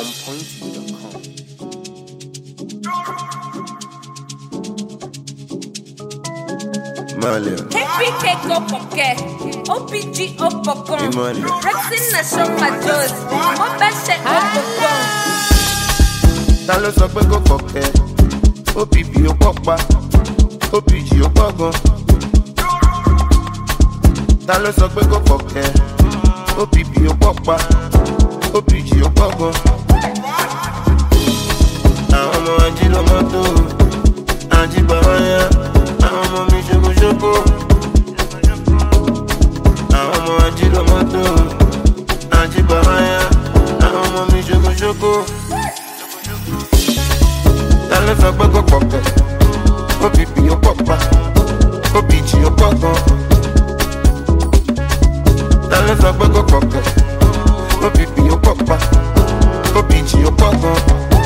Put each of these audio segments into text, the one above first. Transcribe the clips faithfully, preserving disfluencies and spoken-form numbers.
point dot com. Malia. K P K go poke, O P G o pokon. Rexin na show my toes, mo bẹ ṣe o pokon. Ta ló sọ pé kò fọ̀kẹ́? O P P ó pọ̀ pa, O P G ó pọ̀ gan. Ta ló sọ pé kò fọ̀kẹ́? O P P ó pọ̀ pa, O P G ó pọ̀ gan. Àwọn ọmọ ají ló mọ́tò, ají bàbá yá. Àwọn ọmọ mi ṣokoṣoko. Àwọn ọmọ ají ló mọ́tò, ají bàbá yá. Àwọn ọmọ mi ṣokoṣoko. Ta ló sọ pé kò pọ̀kẹ́? O P P ó pọ̀ pa, O P G ó pọ̀ gan. Ta ló sọ pé kò pọ̀kẹ́? O P P ó pọ̀ pa, O P G ó pọ̀ gan.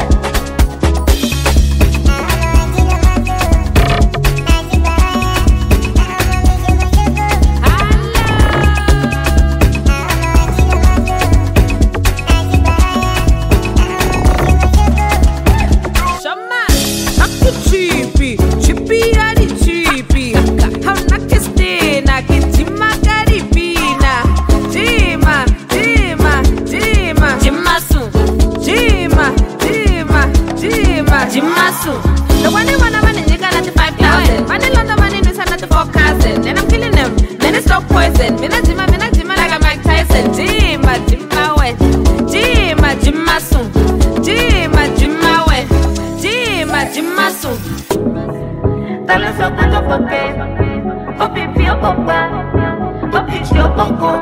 Jimasu. The one they wanna run in you got the five thousand. Money London money news and not the four thousand. Then I'm killing them. Then it's stop poison. Me not Jima, me not Jima like a Mike Tyson. Jima, Jima wet. Jima, Jimasu. Jima, Jima wet. Jima, Jimasu. Tell us what the fuck is. Hope you feel papa. Hope you feel papa.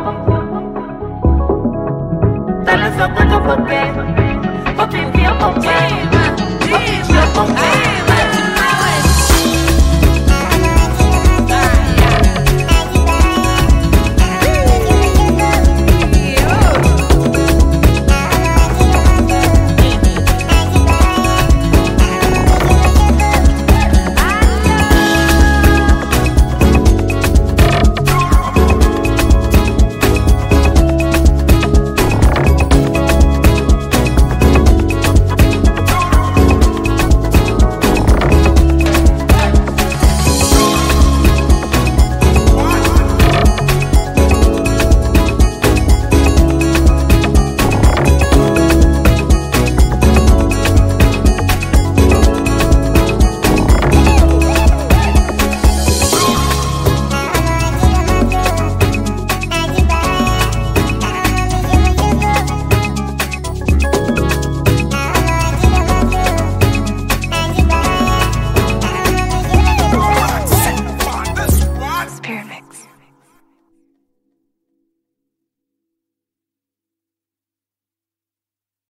Tell us what the fuck is. Hope you feel papa. Okay.